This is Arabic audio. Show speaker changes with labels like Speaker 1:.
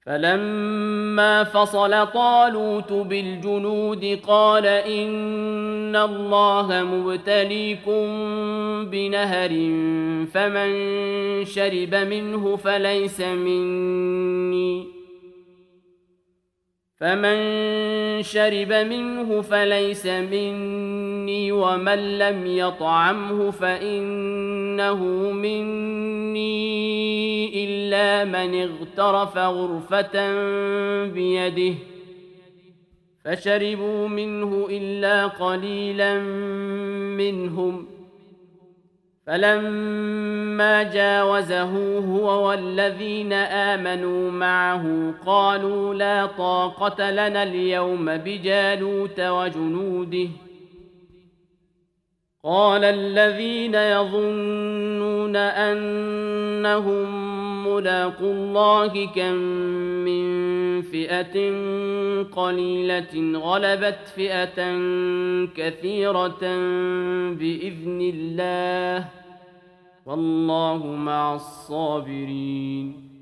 Speaker 1: فلما فصل طالوت بالجنود قال إن الله مبتليكم بنهر فمن شرب منه فليس مني ومن لم يطعمه فإنه مني إلا من اغترف غرفة بيده فشربوا منه إلا قليلا منهم فلما جاوزه هو والذين آمنوا معه قالوا لا طاقة لنا اليوم بجالوت وجنوده قال الذين يظنون أنهم ملاقو الله كم من فئة قليلة غلبت فئة كثيرة بإذن الله والله مع الصابرين